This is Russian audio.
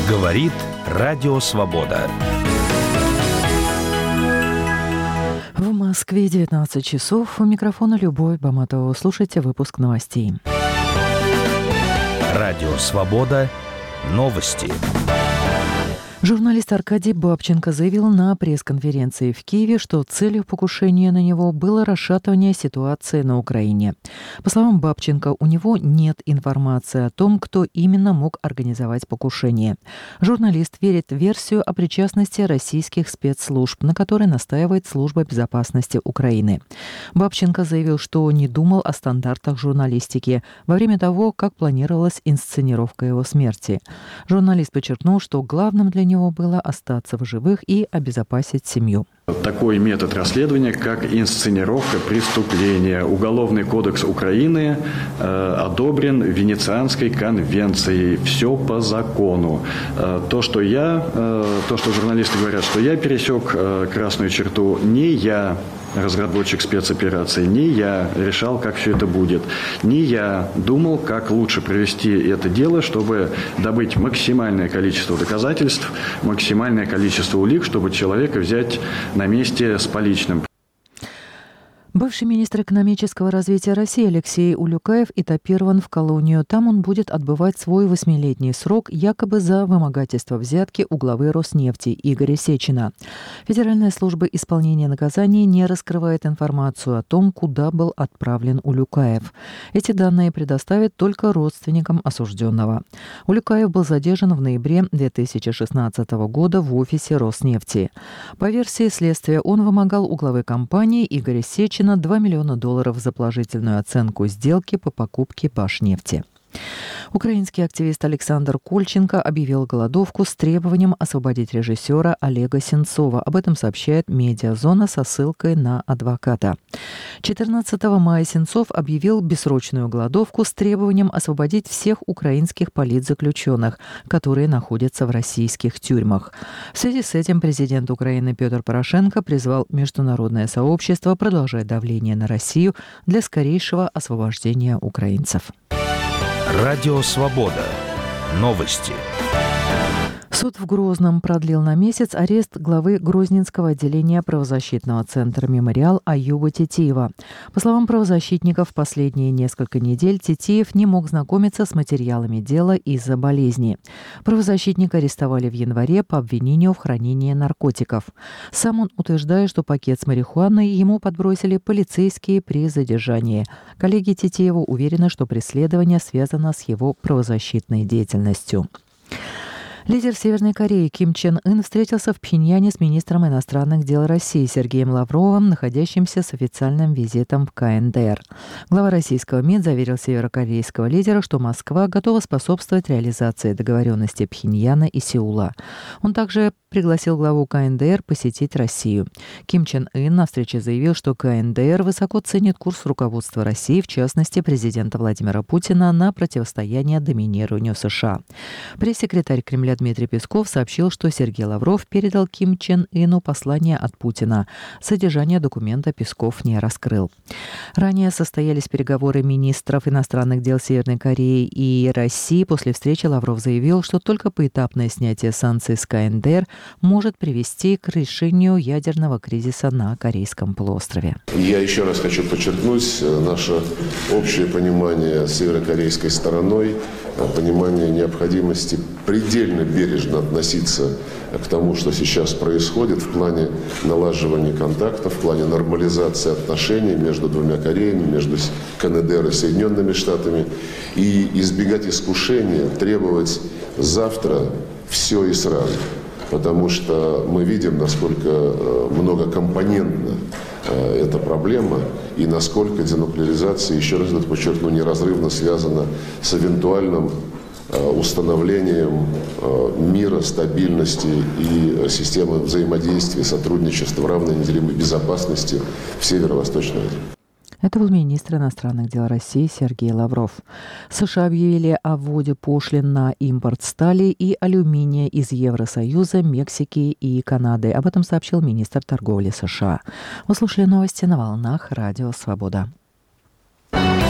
Говорит Радио Свобода. В Москве 19 часов. У микрофона Любовь Баматова. Слушайте выпуск новостей. Радио Свобода. Новости. Журналист Аркадий Бабченко заявил на пресс-конференции в Киеве, что целью покушения на него было расшатывание ситуации на Украине. По словам Бабченко, у него нет информации о том, кто именно мог организовать покушение. Журналист верит в версию о причастности российских спецслужб, на которой настаивает Служба безопасности Украины. Бабченко заявил, что не думал о стандартах журналистики во время того, как планировалась инсценировка его смерти. Журналист подчеркнул, что главным для него было остаться в живых и обезопасить семью. Такой метод расследования, как инсценировка преступления. Уголовный кодекс Украины одобрен Венецианской конвенцией. Все по закону. То, что журналисты говорят, что я пересек красную черту, не я, разработчик спецоперации, не я решал, как все это будет. Не я думал, как лучше провести это дело, чтобы добыть максимальное количество доказательств, максимальное количество улик, чтобы человека взять на месте с поличным. Бывший министр экономического развития России Алексей Улюкаев этапирован в колонию. Там он будет отбывать свой 8-летний срок якобы за вымогательство взятки у главы Роснефти Игоря Сечина. Федеральная служба исполнения наказаний не раскрывает информацию о том, куда был отправлен Улюкаев. Эти данные предоставят только родственникам осужденного. Улюкаев был задержан в ноябре 2016 года в офисе Роснефти. По версии следствия, он вымогал у главы компании Игоря Сечина $2 миллиона за положительную оценку сделки по покупке Башнефти. Украинский активист Александр Кольченко объявил голодовку с требованием освободить режиссера Олега Сенцова. Об этом сообщает «Медиазона» со ссылкой на адвоката. 14 мая Сенцов объявил бессрочную голодовку с требованием освободить всех украинских политзаключенных, которые находятся в российских тюрьмах. В связи с этим президент Украины Петр Порошенко призвал международное сообщество продолжать давление на Россию для скорейшего освобождения украинцев. Радио Свобода. Новости. Суд в Грозном продлил на месяц арест главы Грозненского отделения правозащитного центра «Мемориал» Аюба Тетиева. По словам правозащитников, последние несколько недель Тетиев не мог знакомиться с материалами дела из-за болезни. Правозащитника арестовали в январе по обвинению в хранении наркотиков. Сам он утверждает, что пакет с марихуаной ему подбросили полицейские при задержании. Коллеги Тетиева уверены, что преследование связано с его правозащитной деятельностью. Лидер Северной Кореи Ким Чен Ын встретился в Пхеньяне с министром иностранных дел России Сергеем Лавровым, находящимся с официальным визитом в КНДР. Глава российского МИД заверил северокорейского лидера, что Москва готова способствовать реализации договоренности Пхеньяна и Сеула. Он также пригласил главу КНДР посетить Россию. Ким Чен Ын на встрече заявил, что КНДР высоко ценит курс руководства России, в частности, президента Владимира Путина, на противостояние доминированию США. Пресс-секретарь Кремля Дмитрий Песков сообщил, что Сергей Лавров передал Ким Чен Ыну послание от Путина. Содержание документа Песков не раскрыл. Ранее состоялись переговоры министров иностранных дел Северной Кореи и России. После встречи Лавров заявил, что только поэтапное снятие санкций с КНДР может привести к решению ядерного кризиса на Корейском полуострове. Я еще раз хочу подчеркнуть наше общее понимание с северокорейской стороной, понимание необходимости предельно бережно относиться к тому, что сейчас происходит в плане налаживания контактов, в плане нормализации отношений между двумя Кореями, между КНДР и Соединенными Штатами, и избегать искушения требовать завтра все и сразу. Потому что мы видим, насколько многокомпонентна эта проблема и насколько денуклеаризация, еще раз это подчеркну, неразрывно связана с эвентуальным установлением мира, стабильности и системы взаимодействия, сотрудничества в равной неделимой безопасности в Северо-Восточной Азии. Это был министр иностранных дел России Сергей Лавров. США объявили о вводе пошлин на импорт стали и алюминия из Евросоюза, Мексики и Канады. Об этом сообщил министр торговли США. Вы слушали новости на волнах Радио Свобода.